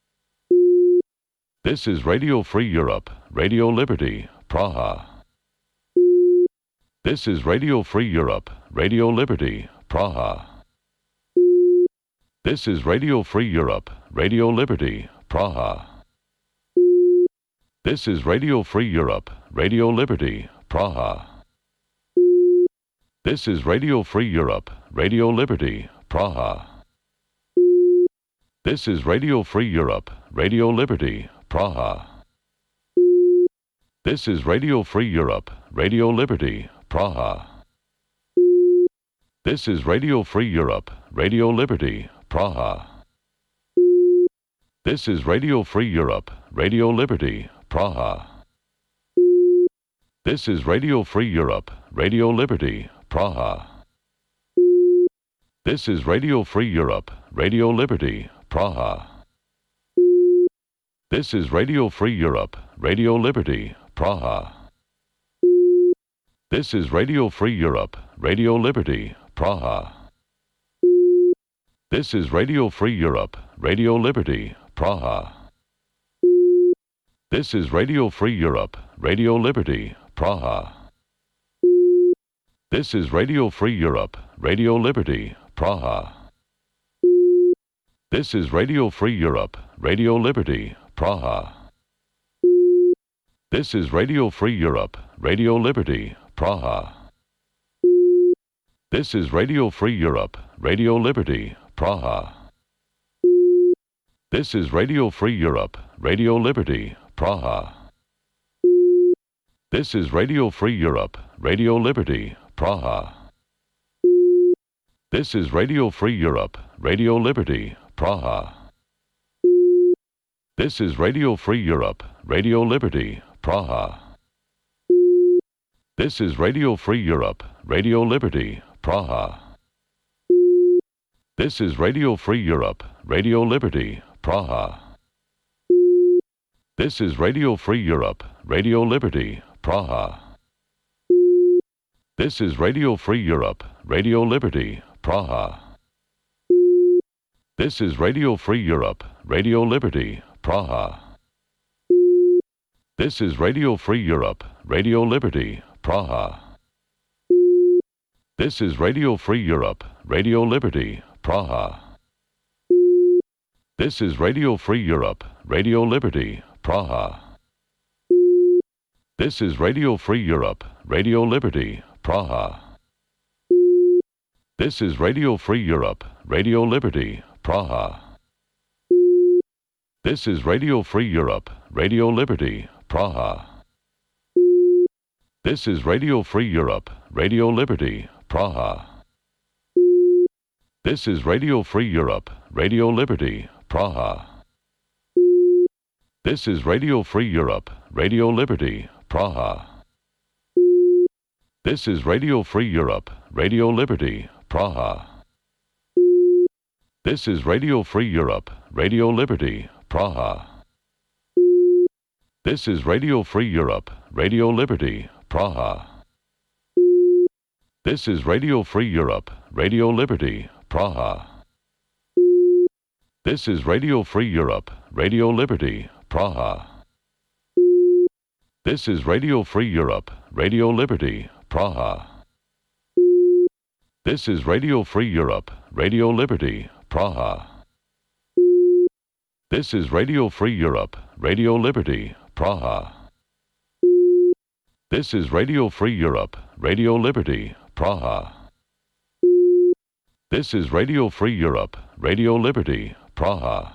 Speaker 1: This is Radio Free Europe, Radio Liberty, Praha. This is Radio Free Europe, Radio Liberty, Praha. This is Radio Free Europe, Radio Liberty, Praha. This is Radio Free Europe, Radio Liberty, Praha. This is Radio Free Europe, Radio Liberty, Praha. This is Radio Free Europe, Radio Liberty, Praha. This is Radio Free Europe, Radio Liberty, Praha. This is Radio Free Europe, Radio Liberty, Praha. This is Radio Free Europe, Radio Liberty, Praha. This is Radio Free Europe, Radio Liberty, Praha. This is Radio Free Europe, Radio Liberty, Praha. This is Radio Free Europe, Radio Liberty, Praha. This is Radio Free Europe, Radio Liberty, Praha. This is Radio Free Europe, Radio Liberty, Praha. This is Radio Free Europe, Radio Liberty, Praha. This is Radio Free Europe, Radio Liberty, Praha. This is Radio Free Europe, Radio Liberty, Praha. This is Radio Free Europe, Radio Liberty, Praha. This is Radio Free Europe, Radio Liberty, Praha. This is Radio Free Europe, Radio Liberty, Praha. This is Radio Free Europe, Radio Liberty, Praha. This is Radio Free Europe, Radio Liberty, Praha. This is Radio Free Europe, Radio Liberty, Praha. This is Radio Free Europe, Radio Liberty, Praha. This is Radio Free Europe, Radio Liberty, Praha. This is Radio Free Europe, Radio Liberty, Praha. This is Radio Free Europe, Radio Liberty, Praha. This is Radio Free Europe, Radio Liberty, Praha. This is Radio Free Europe, Radio Liberty, Praha. This is Radio Free Europe, Radio Liberty, Praha. This is Radio Free Europe, Radio Liberty, Praha. This is Radio Free Europe, Radio Liberty, Praha. This is Radio Free Europe, Radio Liberty, Praha. This is Radio Free Europe, Radio Liberty, Praha. This is Radio Free Europe, Radio Liberty, Praha. This is Radio Free Europe, Radio Liberty, Praha. This is Radio Free Europe, Radio Liberty, Praha. This is Radio Free Europe, Radio Liberty, Praha. This is Radio Free Europe, Radio Liberty, Praha. This is Radio Free Europe, Radio Liberty, Praha. This is Radio Free Europe, Radio Liberty, Praha. This is Radio Free Europe, Radio Liberty, Praha. This is Radio Free Europe, Radio Liberty, Praha. This is Radio Free Europe, Radio Liberty, Praha. This is Radio Free Europe, Radio Liberty, Praha. This is Radio Free Europe, Radio Liberty, Praha. This is Radio Free Europe, Radio Liberty, Praha.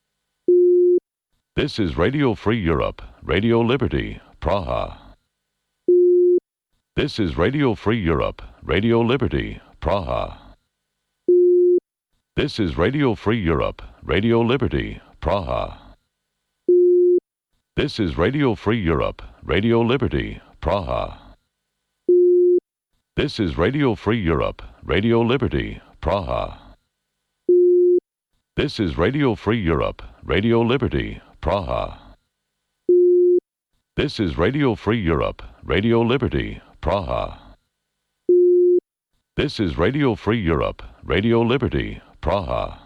Speaker 1: This is Radio Free Europe, Radio Liberty, Praha. This is Radio Free Europe, Radio Liberty, Praha. This is Radio Free Europe, Radio Liberty, Praha. This is Radio Free Europe, Radio Liberty, Praha. This is Radio Free Europe, Radio Liberty, Praha. This is Radio Free Europe, Radio Liberty, Praha. This is Radio Free Europe, Radio Liberty, Praha. This is Radio Free Europe, Radio Liberty, Praha.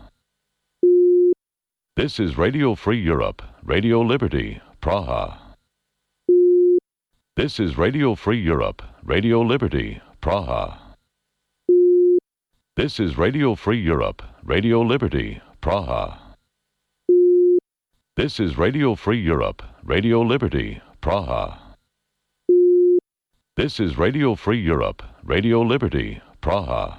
Speaker 1: This is Radio Free Europe, Radio Liberty, Praha. This is Radio Free Europe, Radio Liberty, Praha. This is Radio Free Europe, Radio Liberty, Praha. This is Radio Free Europe, Radio Liberty, Praha. This is Radio Free Europe, Radio Liberty, Praha.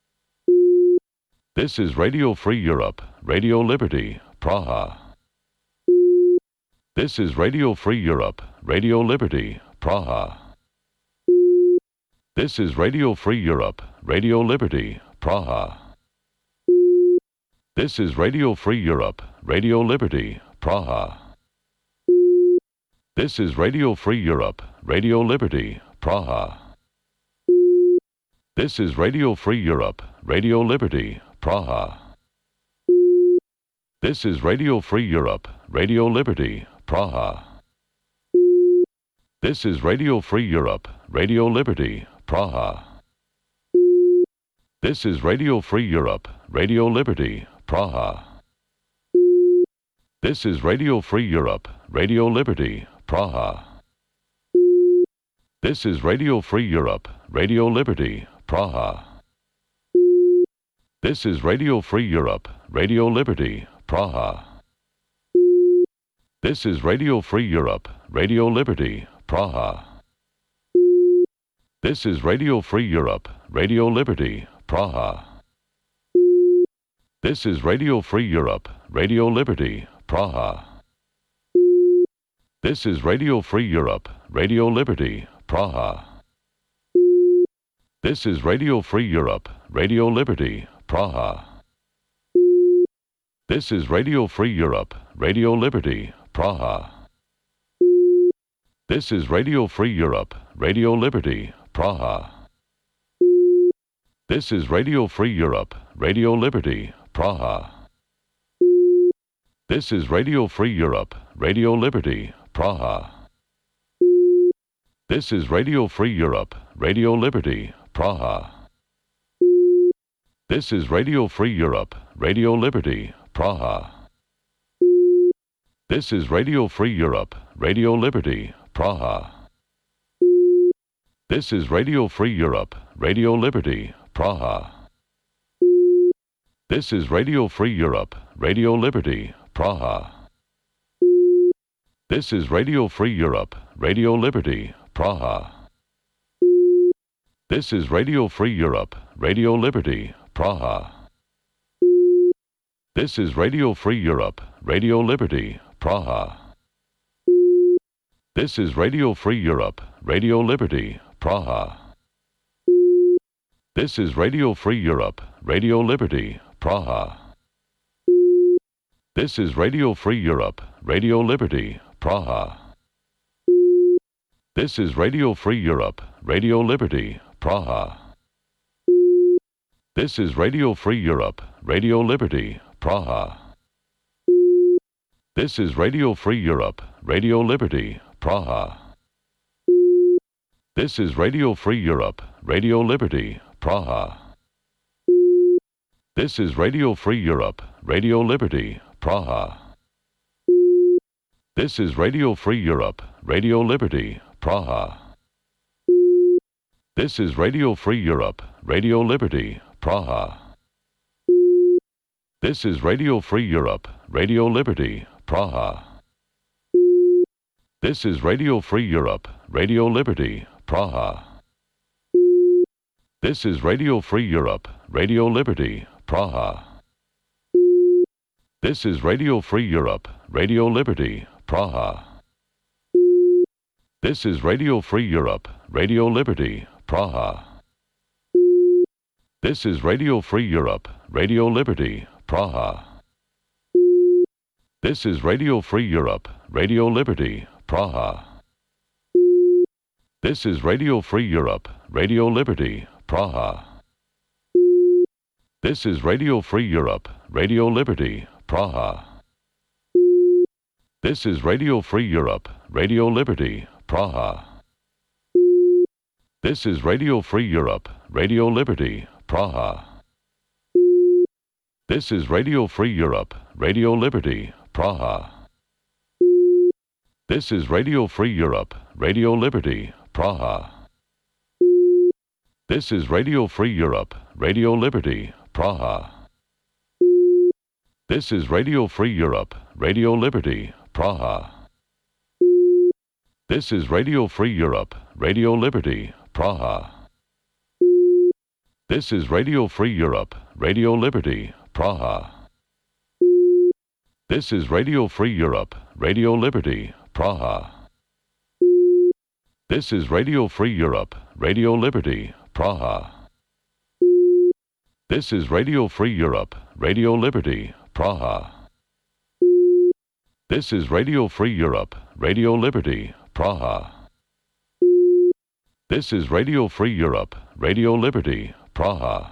Speaker 1: This is Radio Free Europe, Radio Liberty, Praha. This is Radio Free Europe, Radio Liberty, Praha. This is Radio Free Europe, Radio Liberty, Praha. This is Radio Free Europe, Radio Liberty, Praha. This is Radio Free Europe, Radio Liberty, Praha. This is Radio Free Europe, Radio Liberty, Praha. This is Radio Free Europe, Radio Liberty, Praha. This is Radio Free Europe, Radio Liberty, Praha. This is Radio Free Europe, Radio Liberty, Praha. This is Radio Free Europe, Radio Liberty, Praha. This is Radio Free Europe, Radio Liberty, Praha. This is Radio Free Europe, Radio Liberty, Praha. This is Radio Free Europe, Radio Liberty, Praha. This is Radio Free Europe, Radio Liberty, Praha. This is Radio Free Europe, Radio Liberty, Praha. This is Radio Free Europe, Radio Liberty, Praha. This is Radio Free Europe, Radio Liberty, Praha. This is Radio Free Europe, Radio Liberty, Praha. This is Radio Free Europe, Radio Liberty, Praha. This is Radio Free Europe, Radio Liberty, Praha. This is Radio Free Europe, Radio Liberty, Praha. This is Radio Free Europe, Radio Liberty, Praha. This is Radio Free Europe, Radio Liberty, Praha. This is Radio Free Europe, Radio Liberty, Praha. This is Radio Free Europe, Radio Liberty, Praha. This is Radio Free Europe, Radio Liberty, Praha. This is Radio Free Europe, Radio Liberty, Praha. This is Radio Free Europe, Radio Liberty, Praha. This is Radio Free Europe, Radio Liberty, Praha. This is Radio Free Europe, Radio Liberty, Praha. This is Radio Free Europe, Radio Liberty, Praha. This is Radio Free Europe, Radio Liberty, Praha. This is Radio Free Europe, Radio Liberty, Praha. This is Radio Free Europe, Radio Liberty, Praha. This is Radio Free Europe, Radio Liberty, Praha. This is Radio Free Europe, Radio Liberty, Praha. This is Radio Free Europe, Radio Liberty, Praha. This is Radio Free Europe, Radio Liberty, Praha. This is Radio Free Europe, Radio Liberty, Praha. This is Radio Free Europe, Radio Liberty, Praha. This is Radio Free Europe, Radio Liberty, Praha. This is Radio Free Europe, Radio Liberty, Praha. This is Radio Free Europe, Radio Liberty, Praha. This is Radio Free Europe, Radio Liberty, Praha. This is Radio Free Europe, Radio Liberty, Praha. This is Radio Free Europe, Radio Liberty, Praha. This is Radio Free Europe, Radio Liberty, Praha. This is Radio Free Europe, Radio Liberty, Praha. This is Radio Free Europe, Radio Liberty, Praha. This is Radio Free Europe, Radio Liberty, Praha. This is Radio Free Europe, Radio Liberty, Praha. This is Radio Free Europe, Radio Liberty, Praha. This is Radio Free Europe, Radio Liberty, Praha. This is Radio Free Europe, Radio Liberty, Praha. This is Radio Free Europe, Radio Liberty, Praha. This is Radio Free Europe, Radio Liberty, Praha. This is Radio Free Europe, Radio Liberty, Praha. This is Radio Free Europe, Radio Liberty, Praha. This is Radio Free Europe, Radio Liberty, Praha. This is Radio Free Europe, Radio Liberty, Praha. This is Radio Free Europe, Radio Liberty, Praha.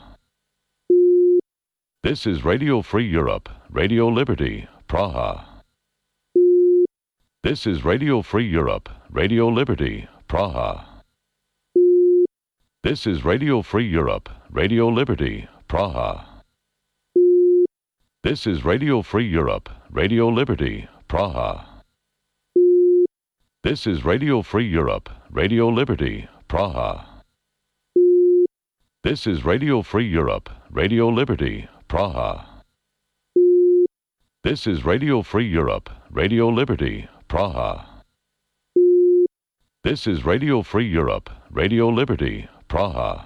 Speaker 1: This is Radio Free Europe, Radio Liberty, Praha. This is Radio Free Europe, Radio Liberty, Praha. This is Radio Free Europe, Radio Liberty, Praha. This is Radio Free Europe, Radio Liberty, Praha. This is Radio Free Europe, Radio Liberty, Praha. This is Radio Free Europe, Radio Liberty, Praha. This is Radio Free Europe, Radio Liberty, Praha. This is Radio Free Europe, Radio Liberty, Praha.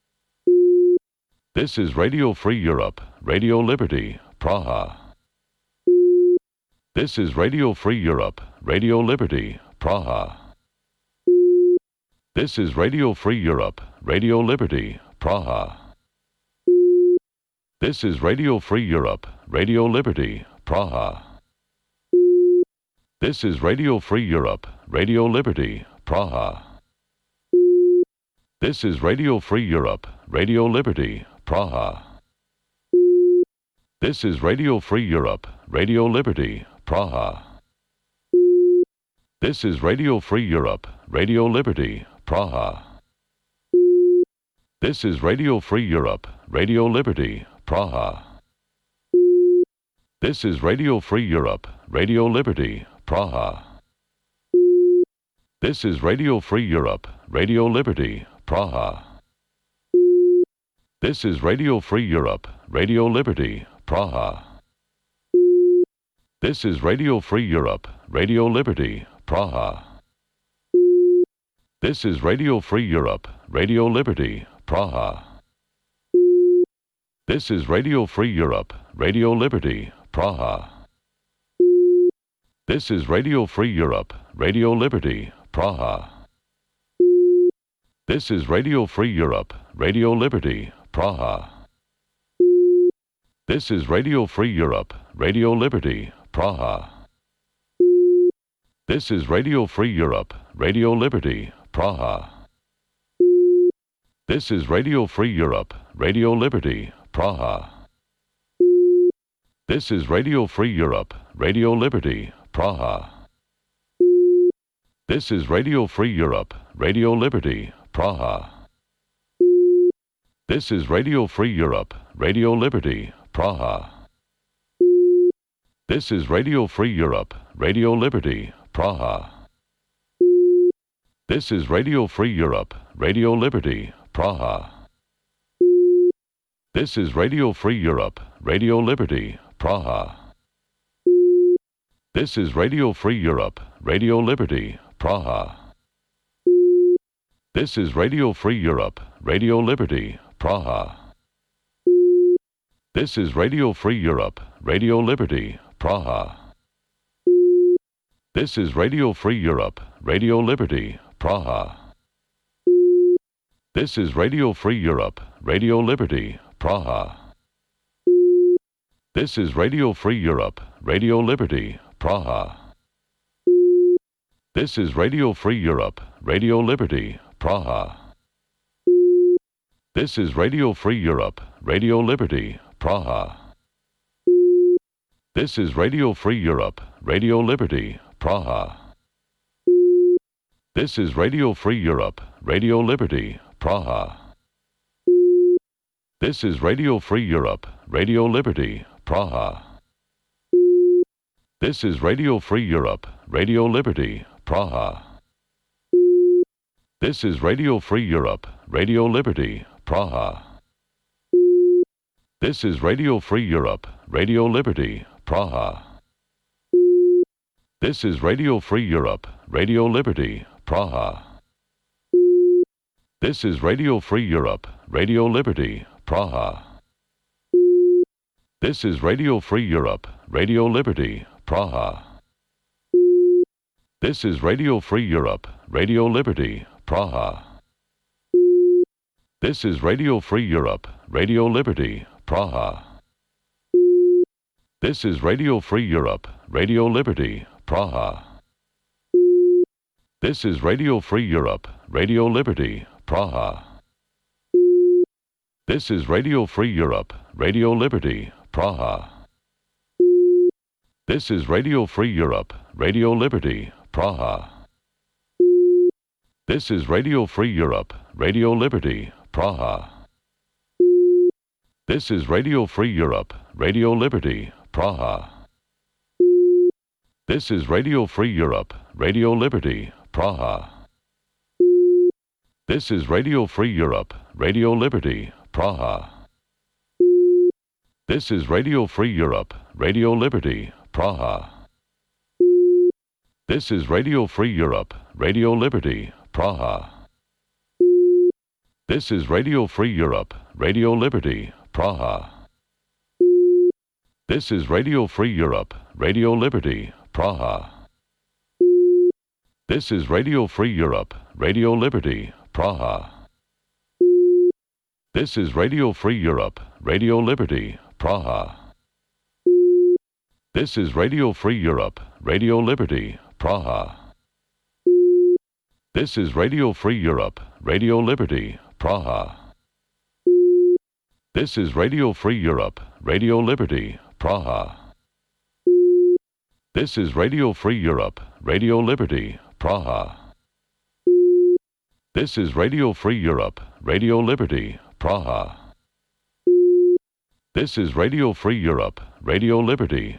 Speaker 1: This is Radio Free Europe, Radio Liberty, Praha. This is Radio Free Europe, Radio Liberty, Praha. This is Radio Free Europe, Radio Liberty, Praha. This is Radio Free Europe, Radio Liberty, Praha. This is Radio Free Europe, Radio Liberty, Praha. This is Radio Free Europe, Radio Liberty, Praha. This is Radio Free Europe, Radio Liberty, Praha. This is Radio Free Europe, Radio Liberty, Praha. This is Radio Free Europe, Radio Liberty, Praha. This is Radio Free Europe, Radio Liberty, Praha. This is Radio Free Europe, Radio Liberty, Praha. This is Radio Free Europe, Radio Liberty, Praha. This is Radio Free Europe, Radio Liberty, Praha. This is Radio Free Europe, Radio Liberty, Praha. This is Radio Free Europe, Radio Liberty, Praha. This is Radio Free Europe, Radio Liberty, Praha. This is Radio Free Europe, Radio Liberty, Praha. This is Radio Free Europe, Radio Liberty, Praha. This is Radio Free Europe, Radio Liberty, Praha. This is Radio Free Europe, Radio Liberty, Praha. This is Radio Free Europe, Radio Liberty, Praha. This is Radio Free Europe, Radio Liberty, Praha. This is Radio Free Europe, Radio Liberty, Praha. This is Radio Free Europe, Radio Liberty, Praha. This is Radio Free Europe, Radio Liberty, Praha. This is Radio Free Europe, Radio Liberty, Praha. This is Radio Free Europe, Radio Liberty, Praha. This is Radio Free Europe, Radio Liberty, Praha. This is Radio Free Europe, Radio Liberty, Praha. This is Radio Free Europe, Radio Liberty, Praha. This is Radio Free Europe, Radio Liberty, Praha. This is Radio Free Europe, Radio Liberty, Praha. This is Radio Free Europe, Radio Liberty, Praha. This is Radio Free Europe, Radio Liberty, Praha. This is Radio Free Europe, Radio Liberty, Praha. This is Radio Free Europe, Radio Liberty, Praha. This is Radio Free Europe, Radio Liberty, Praha. This is Radio Free Europe, Radio Liberty, Praha. This is Radio Free Europe, Radio Liberty, Praha. This is Radio Free Europe, Radio Liberty, Praha. This is Radio Free Europe, Radio Liberty, Praha. This is Radio Free Europe, Radio Liberty, Praha. This is Radio Free Europe, Radio Liberty, Praha. This is Radio Free Europe, Radio Liberty, Praha. This is Radio Free Europe, Radio Liberty, Praha. This is Radio Free Europe, Radio Liberty, Praha. This is Radio Free Europe, Radio Liberty, Praha. This is Radio Free Europe, Radio Liberty, Praha. This is Radio Free Europe, Radio Liberty, Praha. This is Radio Free Europe, Radio Liberty, Praha. This is Radio Free Europe, Radio Liberty, Praha. This is Radio Free Europe, Radio Liberty, Praha. This is Radio Free Europe, Radio Liberty, Praha. This is Radio Free Europe, Radio Liberty, Praha. This is Radio Free Europe, Radio Liberty, Praha. This is Radio Free Europe, Radio Liberty, Praha. This is Radio Free Europe, Radio Liberty, Praha. This is Radio Free Europe, Radio Liberty, Praha. This is Radio Free Europe, Radio Liberty, Praha. This is Radio Free Europe, Radio Liberty, Praha. This is Radio Free Europe, Radio Liberty, Praha. This is Radio Free Europe, Radio Liberty, Praha. This is Radio Free Europe, Radio Liberty, Praha. This is Radio Free Europe, Radio Liberty, Praha. This is Radio Free Europe, Radio Liberty,